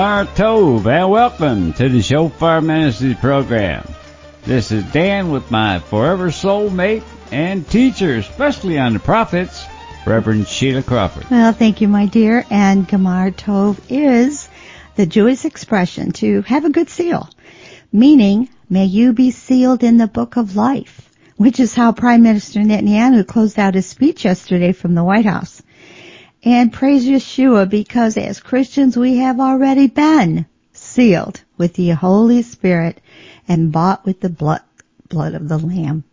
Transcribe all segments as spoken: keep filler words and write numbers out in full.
Gamar Tov, and welcome to the Shofar Ministries program. This is Dan with my forever soulmate and teacher, especially on the prophets, Reverend Sheila Crawford. Well, thank you, my dear. And Gamar Tov is the Jewish expression to have a good seal, meaning, may you be sealed in the book of life, which is how Prime Minister Netanyahu closed out his speech yesterday from the White House. And praise Yeshua, because as Christians we have already been sealed with the Holy Spirit and bought with the blood, blood of the Lamb.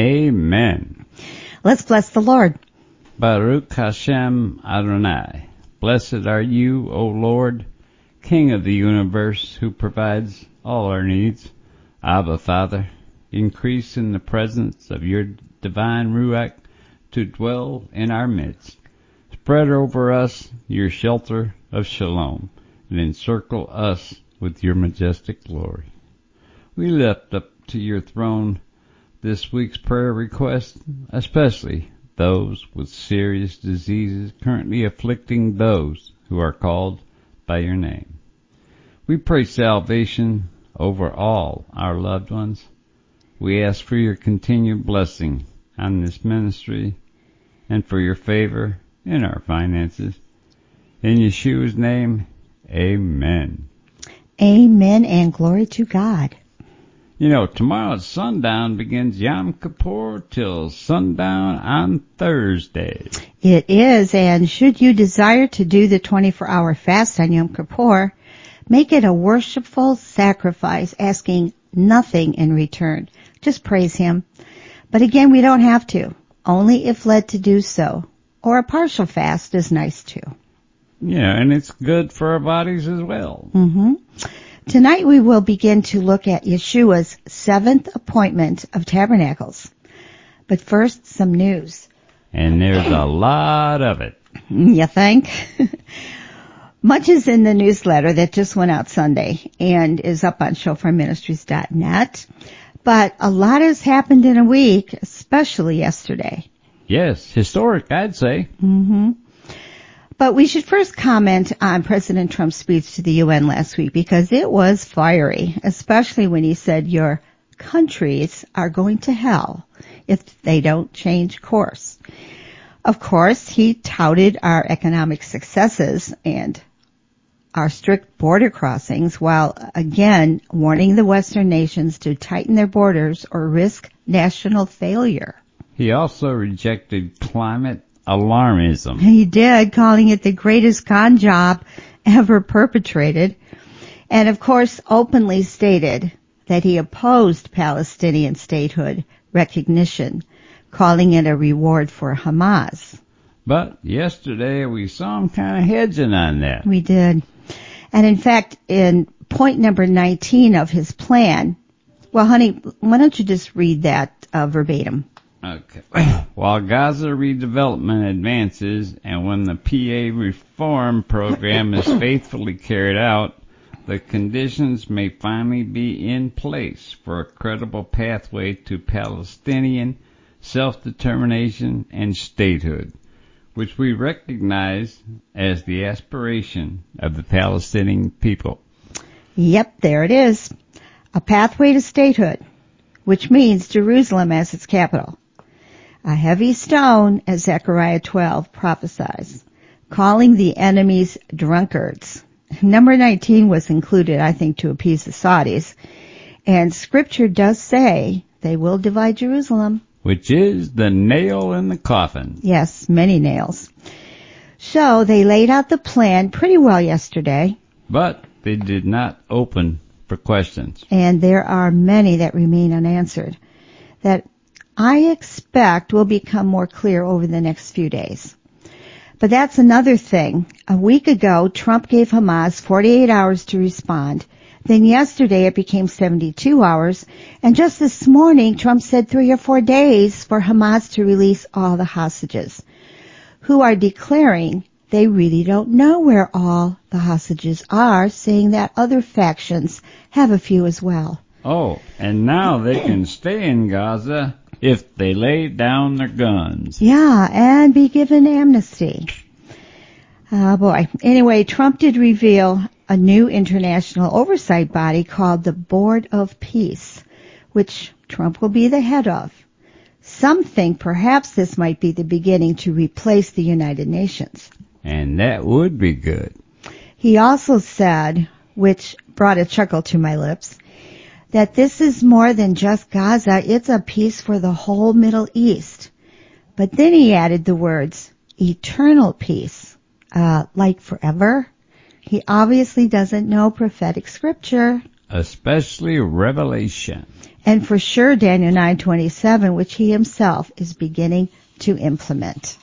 Amen. Let's bless the Lord. Baruch Hashem Adonai. Blessed are you, O Lord, King of the universe, who provides all our needs. Abba, Father, increase in the presence of your divine Ruach to dwell in our midst. Spread over us your shelter of shalom, and encircle us with your majestic glory. We lift up to your throne this week's prayer request, especially those with serious diseases currently afflicting those who are called by your name. We pray salvation over all our loved ones. We ask for your continued blessing on this ministry and for your favor in our finances. In Yeshua's name, amen. Amen, and glory to God. You know, tomorrow at sundown begins Yom Kippur till sundown on Thursday. It is, and should you desire to do the twenty-four hour fast on Yom Kippur, make it a worshipful sacrifice, asking nothing in return. Just praise Him. But again, we don't have to, only if led to do so. Or a partial fast is nice too. Yeah, and it's good for our bodies as well. Mm-hmm. Tonight we will begin to look at Yeshua's seventh appointment of tabernacles. But first, some news. And there's a lot of it. You think? Much is in the newsletter that just went out Sunday and is up on shofar ministries dot net. But a lot has happened in a week, especially yesterday. Yes, historic, I'd say. Mm-hmm. But we should first comment on President Trump's speech to the U N last week, because it was fiery, especially when he said your countries are going to hell if they don't change course. Of course, he touted our economic successes and our strict border crossings, while again warning the Western nations to tighten their borders or risk national failure. He also rejected climate alarmism. He did, calling it the greatest con job ever perpetrated. And of course, openly stated that he opposed Palestinian statehood recognition, calling it a reward for Hamas. But yesterday we saw him kind of hedging on that. We did. And in fact, in point number nineteen of his plan, well, honey, why don't you just read that uh, verbatim? Okay. While Gaza redevelopment advances and when the P A reform program is faithfully carried out, the conditions may finally be in place for a credible pathway to Palestinian self-determination and statehood, which we recognize as the aspiration of the Palestinian people. Yep, there it is. A pathway to statehood, which means Jerusalem as its capital. A heavy stone, as Zechariah twelve prophesies, calling the enemies drunkards. Number nineteen was included, I think, to appease the Saudis. And Scripture does say they will divide Jerusalem. Which is the nail in the coffin. Yes, many nails. So they laid out the plan pretty well yesterday. But they did not open for questions. And there are many that remain unanswered that I expect will become more clear over the next few days. But that's another thing. A week ago, Trump gave Hamas forty-eight hours to respond. Then yesterday it became seventy-two hours. And just this morning, Trump said three or four days for Hamas to release all the hostages, who are declaring they really don't know where all the hostages are, saying that other factions have a few as well. Oh, and now they can stay in Gaza if they lay down their guns. Yeah, and be given amnesty. Oh boy. Anyway, Trump did reveal a new international oversight body called the Board of Peace, which Trump will be the head of. Some think perhaps this might be the beginning to replace the United Nations. And that would be good. He also said, which brought a chuckle to my lips, that this is more than just Gaza, it's a peace for the whole Middle East. But then he added the words, eternal peace, uh, like forever. He obviously doesn't know prophetic scripture. Especially Revelation. And for sure Daniel nine twenty-seven, which he himself is beginning to implement.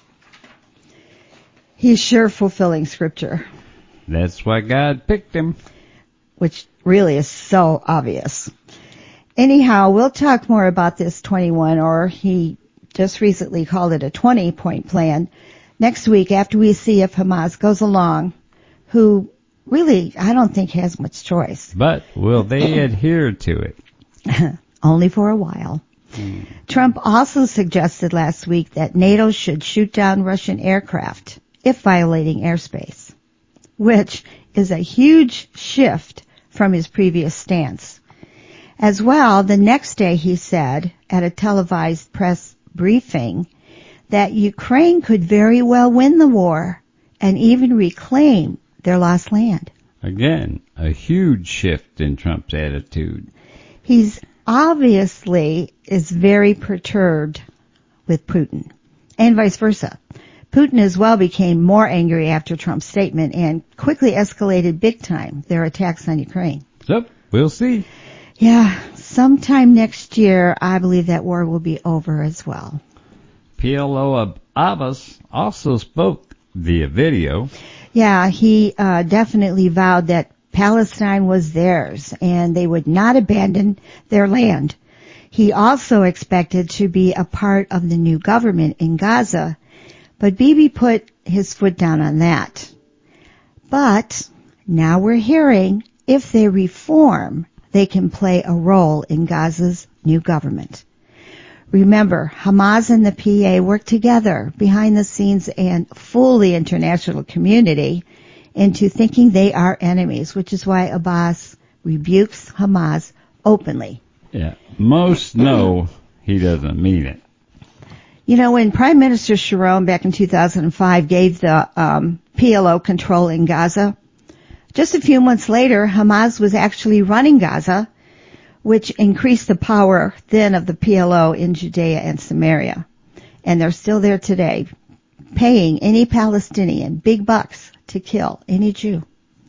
He's sure fulfilling scripture. That's why God picked him. Which really is so obvious. Anyhow, we'll talk more about this twenty-one, or he just recently called it a twenty-point plan, next week after we see if Hamas goes along, who really, I don't think has much choice. But will they adhere to it? Only for a while. Hmm. Trump also suggested last week that NATO should shoot down Russian aircraft if violating airspace, which is a huge shift from his previous stance. As well, the next day he said at a televised press briefing that Ukraine could very well win the war and even reclaim their lost land. Again, a huge shift in Trump's attitude. He's obviously is very perturbed with Putin, and vice versa. Putin as well became more angry after Trump's statement and quickly escalated big time their attacks on Ukraine. So, we'll see. Yeah, sometime next year, I believe that war will be over as well. P L O Abbas also spoke via video. Yeah, he uh, definitely vowed that Palestine was theirs and they would not abandon their land. He also expected to be a part of the new government in Gaza, but Bibi put his foot down on that. But now we're hearing if they reform, they can play a role in Gaza's new government. Remember, Hamas and the P A work together behind the scenes and fool the international community into thinking they are enemies, which is why Abbas rebukes Hamas openly. Yeah, most know he doesn't mean it. You know, when Prime Minister Sharon back in two thousand five gave the um, P L O control in Gaza, just a few months later, Hamas was actually running Gaza, which increased the power then of the P L O in Judea and Samaria. And they're still there today, paying any Palestinian big bucks to kill any Jew.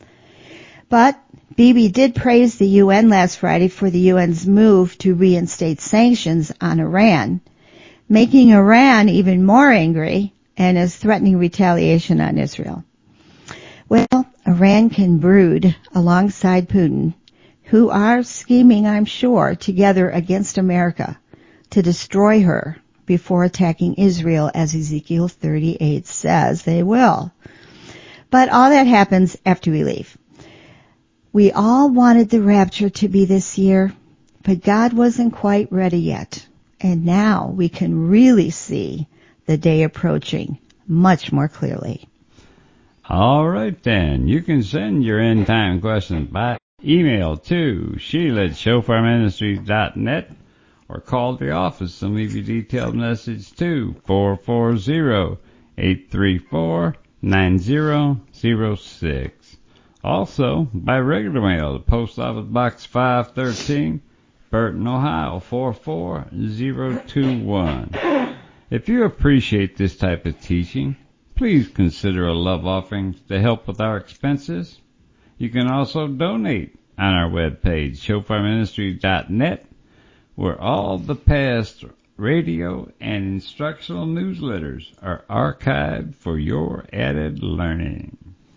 But Bibi did praise the U N last Friday for the U N's move to reinstate sanctions on Iran, making Iran even more angry and is threatening retaliation on Israel. Well, Iran can brood alongside Putin, who are scheming, I'm sure, together against America to destroy her before attacking Israel, as Ezekiel thirty-eight says they will. But all that happens after we leave. We all wanted the rapture to be this year, but God wasn't quite ready yet. And now we can really see the day approaching much more clearly. All right, then. You can send your end time questions by email to Sheila at shofar ministries dot net or call the office and leave your detailed message to four four zero, eight three four, nine zero zero six. Also, by regular mail to Post Office Box five thirteen, Burton, Ohio four four zero two one. If you appreciate this type of teaching, please consider a love offering to help with our expenses. You can also donate on our webpage, shofar ministries dot net, where all the past radio and instructional newsletters are archived for your added learning.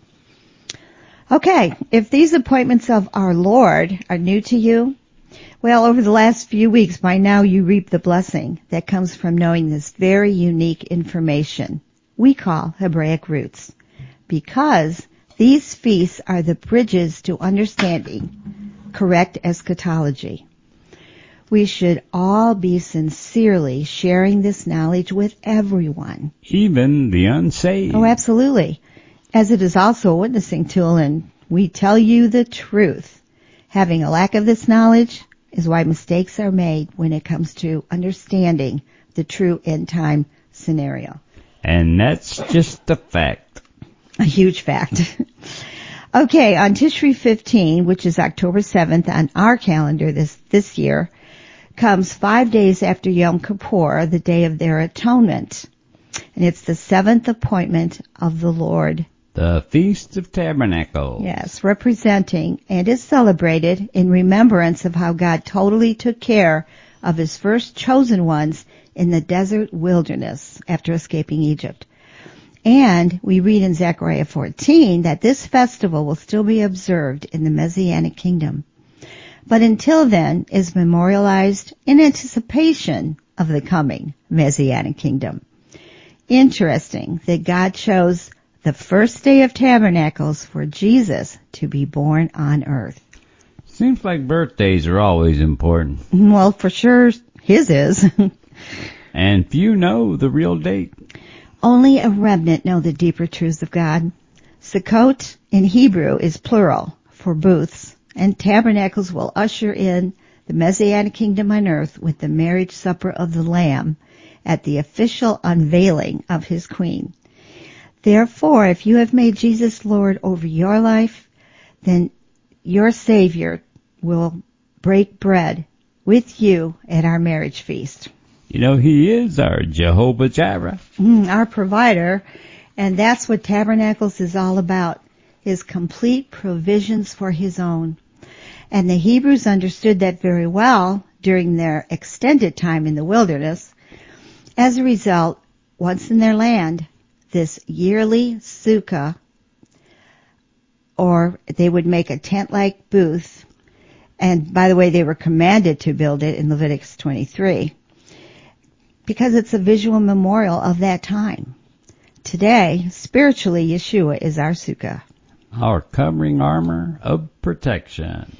Okay, if these appointments of our Lord are new to you, well, over the last few weeks, by now you reap the blessing that comes from knowing this very unique information we call Hebraic roots, because these feasts are the bridges to understanding correct eschatology. We should all be sincerely sharing this knowledge with everyone. Even the unsaved. Oh, absolutely. As it is also a witnessing tool and we tell you the truth. Having a lack of this knowledge is why mistakes are made when it comes to understanding the true end time scenario. And that's just a fact. A huge fact. Okay, on Tishri fifteen, which is October seventh on our calendar this, this year, comes five days after Yom Kippur, the day of their atonement. And it's the seventh appointment of the Lord. The Feast of Tabernacles. Yes, representing and is celebrated in remembrance of how God totally took care of his first chosen ones in the desert wilderness after escaping Egypt. And we read in Zechariah fourteen that this festival will still be observed in the Messianic kingdom. But until then is memorialized in anticipation of the coming Messianic kingdom. Interesting that God chose the first day of tabernacles for Jesus to be born on earth. Seems like birthdays are always important. Well, for sure his is. And few know the real date. Only a remnant know the deeper truths of God. Sukkot in Hebrew is plural for booths, and tabernacles will usher in the Messianic kingdom on earth with the marriage supper of the Lamb at the official unveiling of his queen. Therefore, if you have made Jesus Lord over your life, then your Savior will break bread with you at our marriage feast. You know, he is our Jehovah Jireh. Mm, our provider, and that's what Tabernacles is all about, his complete provisions for his own. And the Hebrews understood that very well during their extended time in the wilderness. As a result, once in their land, this yearly sukkah, or they would make a tent-like booth, and by the way, they were commanded to build it in Leviticus twenty-three, because it's a visual memorial of that time. Today, spiritually, Yeshua is our sukkah. Our covering armor of protection.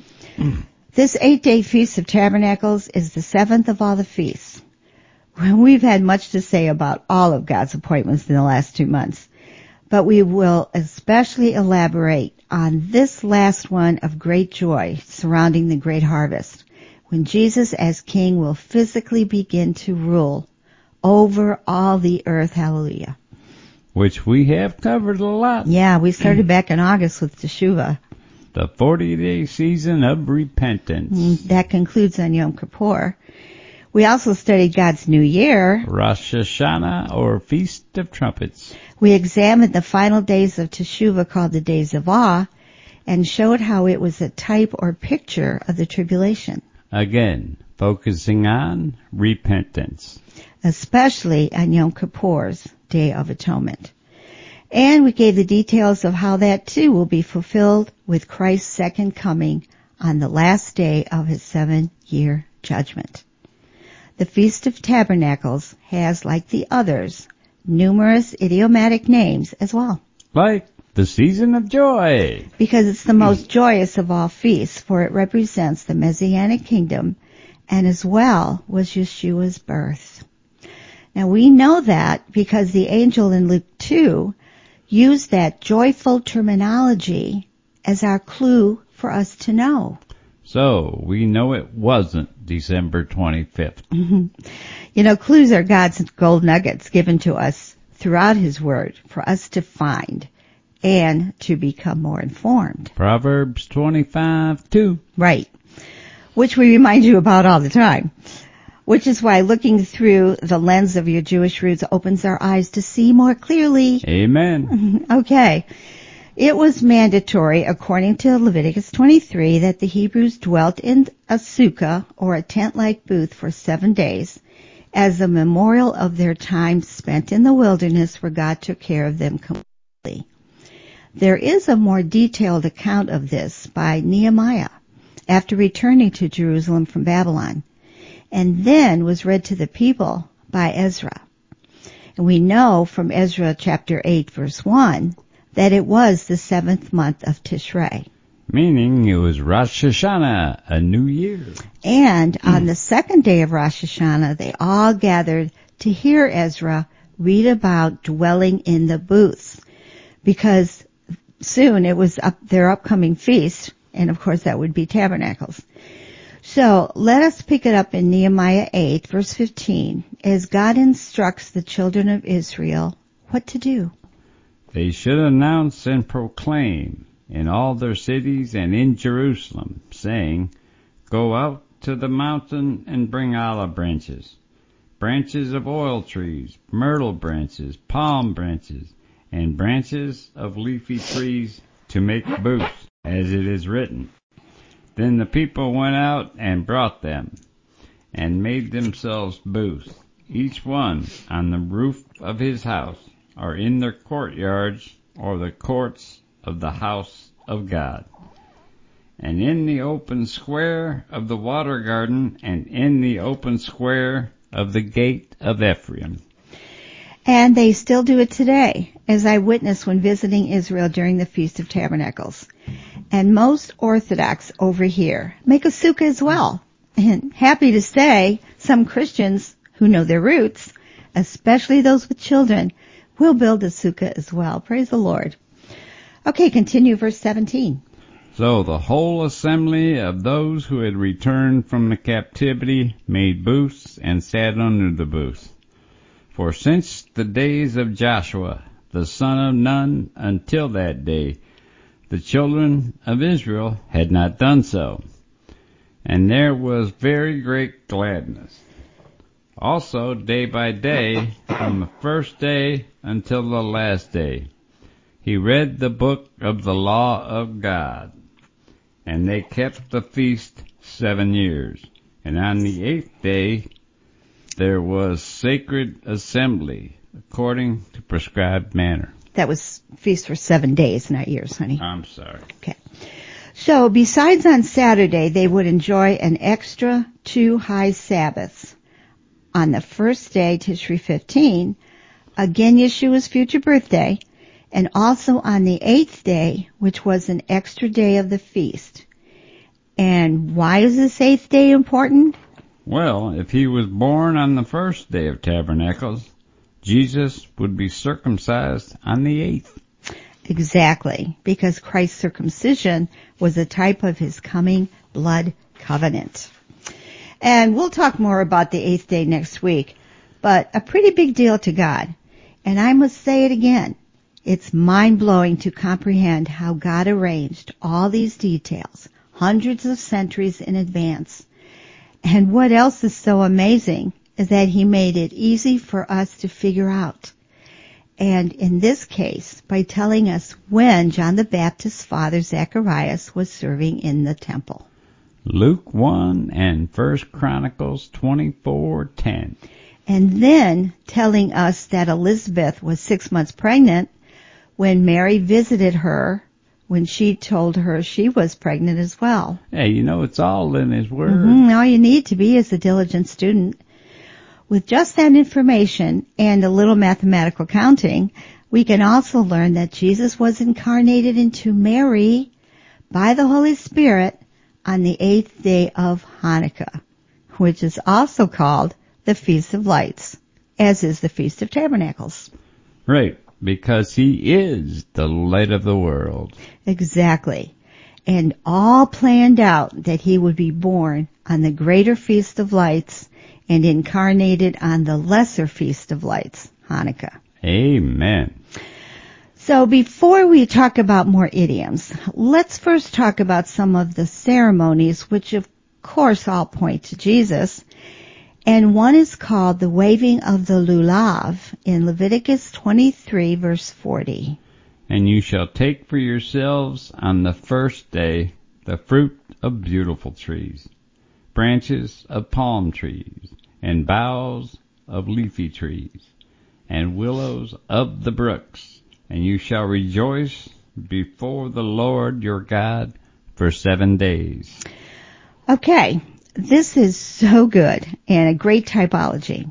This eight-day Feast of Tabernacles is the seventh of all the feasts. We've had much to say about all of God's appointments in the last two months, but we will especially elaborate on this last one of great joy surrounding the great harvest, when Jesus as King will physically begin to rule over all the earth. Hallelujah. Which we have covered a lot. Yeah, we started back in August with Teshuvah. The forty-day season of repentance. That concludes on Yom Kippur. We also studied God's New Year, Rosh Hashanah, or Feast of Trumpets. We examined the final days of Teshuvah, called the Days of Awe, and showed how it was a type or picture of the tribulation. Again, focusing on repentance. Especially on Yom Kippur's Day of Atonement. And we gave the details of how that too will be fulfilled with Christ's second coming on the last day of his seven-year judgment. The Feast of Tabernacles has, like the others, numerous idiomatic names as well. Like the Season of Joy. Because it's the most joyous of all feasts, for it represents the Messianic kingdom, and as well was Yeshua's birth. Now we know that because the angel in Luke two used that joyful terminology as our clue for us to know. So we know it wasn't December twenty-fifth. Mm-hmm. You know, clues are God's gold nuggets given to us throughout his word for us to find and to become more informed. Proverbs twenty-five two. Right. Which we remind you about all the time. Which is why looking through the lens of your Jewish roots opens our eyes to see more clearly. Amen. Okay. It was mandatory, according to Leviticus twenty-three, that the Hebrews dwelt in a sukkah, or a tent-like booth, for seven days, as a memorial of their time spent in the wilderness where God took care of them completely. There is a more detailed account of this by Nehemiah, after returning to Jerusalem from Babylon, and then was read to the people by Ezra. And we know from Ezra chapter eight, verse one, that it was the seventh month of Tishrei. Meaning it was Rosh Hashanah, a new year. And on the second day of Rosh Hashanah, they all gathered to hear Ezra read about dwelling in the booths, because soon it was up their upcoming feast, and of course that would be Tabernacles. So let us pick it up in Nehemiah eight, verse fifteen, as God instructs the children of Israel what to do. They should announce and proclaim in all their cities and in Jerusalem, saying, Go out to the mountain and bring olive branches, branches of oil trees, myrtle branches, palm branches, and branches of leafy trees to make booths, as it is written. Then the people went out and brought them, and made themselves booths, each one on the roof of his house, or in their courtyards, or the courts of the house of God, and in the open square of the water garden, and in the open square of the gate of Ephraim. And they still do it today, as I witnessed when visiting Israel during the Feast of Tabernacles. And most Orthodox over here make a sukkah as well. And happy to say, some Christians who know their roots, especially those with children, will build a sukkah as well. Praise the Lord. Okay, continue verse seventeen. So the whole assembly of those who had returned from the captivity made booths and sat under the booths. For since the days of Joshua, the son of Nun, until that day, the children of Israel had not done so. And there was very great gladness. Also, day by day, from the first day until the last day, he read the book of the law of God. And they kept the feast seven years. And on the eighth day, there was sacred assembly, according to prescribed manner. That was feast for seven days, not years, honey. I'm sorry. Okay. So besides on Saturday, they would enjoy an extra two high Sabbaths. On the first day, Tishri fifteen, again Yeshua's future birthday, and also on the eighth day, which was an extra day of the feast. And why is this eighth day important? Well, if he was born on the first day of Tabernacles, Jesus would be circumcised on the eighth. Exactly, because Christ's circumcision was a type of his coming blood covenant. And we'll talk more about the eighth day next week, but a pretty big deal to God. And I must say it again. It's mind-blowing to comprehend how God arranged all these details, hundreds of centuries in advance. And what else is so amazing is that he made it easy for us to figure out. And in this case, by telling us when John the Baptist's father, Zacharias, was serving in the temple. Luke one and First Chronicles twenty-four ten. And then telling us that Elizabeth was six months pregnant when Mary visited her when she told her she was pregnant as well. Hey, you know, it's all in his word. Mm-hmm. All you need to be is a diligent student. With just that information and a little mathematical counting, we can also learn that Jesus was incarnated into Mary by the Holy Spirit on the eighth day of Hanukkah, which is also called the Feast of Lights, as is the Feast of Tabernacles. Right, because he is the light of the world. Exactly. And all planned out that he would be born on the greater Feast of Lights and incarnated on the lesser Feast of Lights, Hanukkah. Amen. So before we talk about more idioms, let's first talk about some of the ceremonies, which of course all point to Jesus. And one is called the waving of the lulav in Leviticus twenty-three, verse forty. And you shall take for yourselves on the first day the fruit of beautiful trees, branches of palm trees, and boughs of leafy trees, and willows of the brooks. And you shall rejoice before the Lord your God for seven days. Okay, this is so good and a great typology.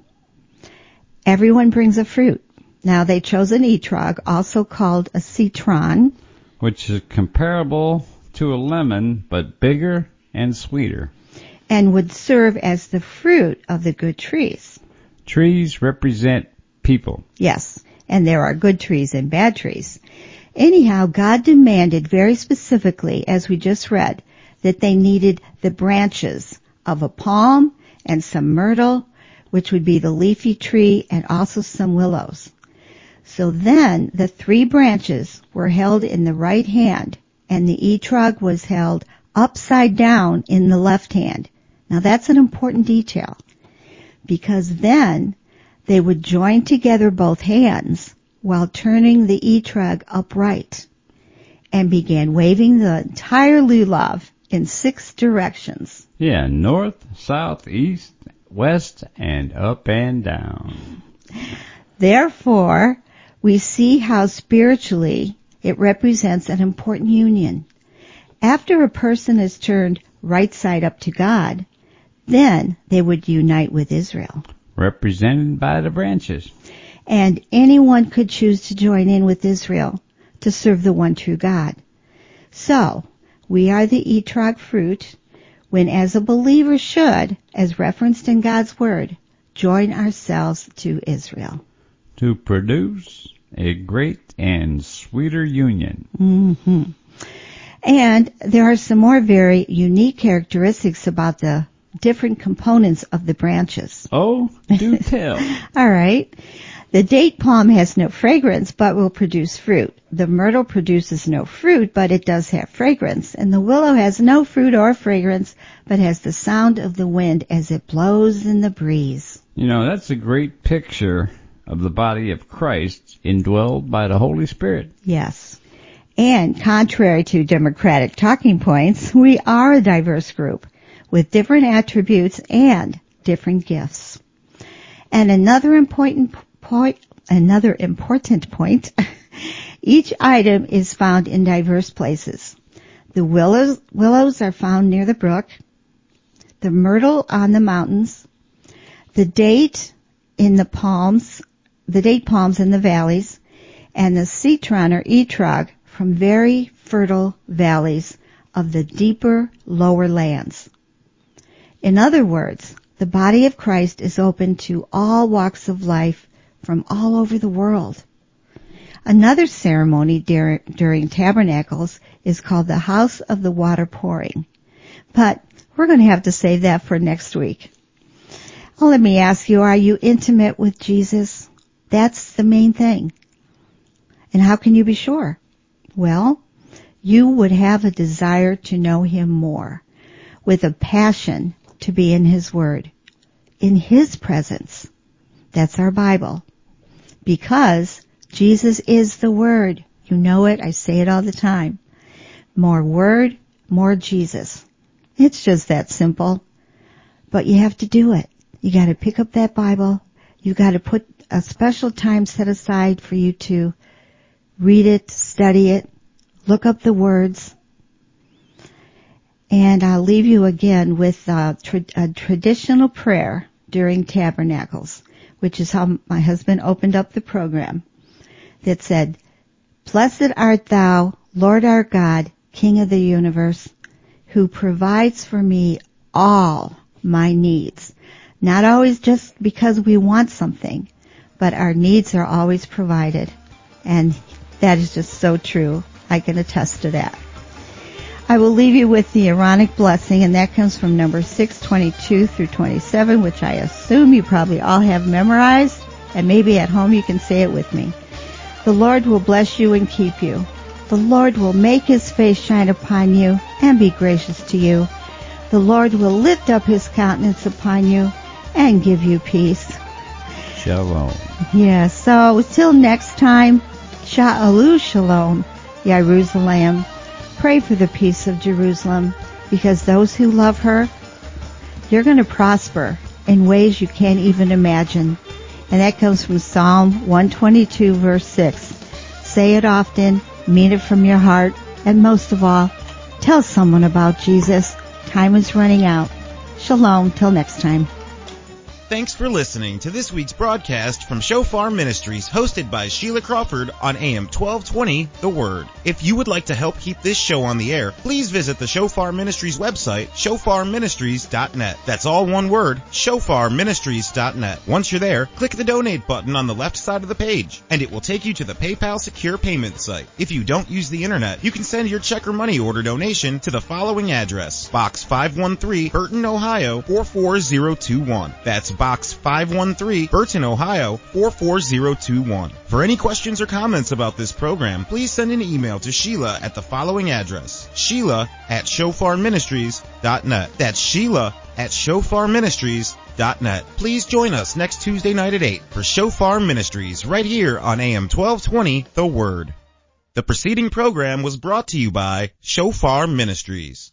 Everyone brings a fruit. Now they chose an etrog, also called a citron, which is comparable to a lemon, but bigger and sweeter, and would serve as the fruit of the good trees. Trees represent people. Yes, and there are good trees and bad trees. Anyhow, God demanded very specifically, as we just read, that they needed the branches of a palm and some myrtle, which would be the leafy tree, and also some willows. So then the three branches were held in the right hand, and the etrog was held upside down in the left hand. Now that's an important detail, because then they would join together both hands while turning the etrog upright and began waving the entire lulav in six directions. Yeah, north, south, east, west, and up and down. Therefore, we see how spiritually it represents an important union. After a person is turned right side up to God, then they would unite with Israel. Represented by the branches. And anyone could choose to join in with Israel to serve the one true God. So, we are the etrog fruit when, as a believer should, as referenced in God's Word, join ourselves to Israel. To produce a great and sweeter union. Mm-hmm. And there are some more very unique characteristics about the different components of the branches. Oh, do tell. All right. The date palm has no fragrance, but will produce fruit. The myrtle produces no fruit, but it does have fragrance. And the willow has no fruit or fragrance, but has the sound of the wind as it blows in the breeze. You know, that's a great picture of the body of Christ indwelled by the Holy Spirit. Yes. And contrary to Democratic talking points, we are a diverse group with different attributes and different gifts. And another important point, another important point, each item is found in diverse places. The willows, willows are found near the brook, the myrtle on the mountains, the date in the palms, the date palms in the valleys, and the citron or etrog from very fertile valleys of the deeper, lower lands. In other words, the body of Christ is open to all walks of life from all over the world. Another ceremony dur- during Tabernacles is called the House of the Water Pouring. But we're going to have to save that for next week. Well, let me ask you, are you intimate with Jesus? That's the main thing. And how can you be sure? Well, you would have a desire to know Him more, with a passion to be in His Word, in His presence. That's our Bible. Because Jesus is the Word. You know it. I say it all the time. More Word, more Jesus. It's just that simple. But you have to do it. You got to pick up that Bible. You got to put a special time set aside for you to read it, study it, look up the words. And I'll leave you again with a, tra- a traditional prayer during Tabernacles, which is how my husband opened up the program, that said, "Blessed art thou, Lord our God, King of the universe, who provides for me all my needs." Not always just because we want something, but our needs are always provided. And that is just so true. I can attest to that. I will leave you with the Aaronic blessing, and that comes from number six twenty-two through twenty-seven, which I assume you probably all have memorized, and maybe at home you can say it with me. "The Lord will bless you and keep you. The Lord will make His face shine upon you and be gracious to you. The Lord will lift up His countenance upon you and give you peace." Shalom. Yeah, so till next time, Sha'alu Shalom, Jerusalem. Pray for the peace of Jerusalem, because those who love her, you're going to prosper in ways you can't even imagine. And that comes from Psalm one twenty-two, verse six. Say it often, mean it from your heart, and most of all, tell someone about Jesus. Time is running out. Shalom, till next time. Thanks for listening to this week's broadcast from Shofar Ministries, hosted by Sheila Crawford on A M twelve twenty, The Word. If you would like to help keep this show on the air, please visit the Shofar Ministries website, shofar ministries dot net. That's all one word, shofar ministries dot net. Once you're there, click the donate button on the left side of the page, and it will take you to the PayPal secure payment site. If you don't use the internet, you can send your check or money order donation to the following address: Box five one three, Burton, Ohio four four zero two one. That's Box five one three, Burton, Ohio four four zero two one. For any questions or comments about this program, please send an email to Sheila at the following address: Sheila at shofar ministries dot net. That's Sheila at shofar ministries dot net. Please join us next Tuesday night at eight for Shofar Ministries right here on A M twelve twenty, The Word. The preceding program was brought to you by Shofar Ministries.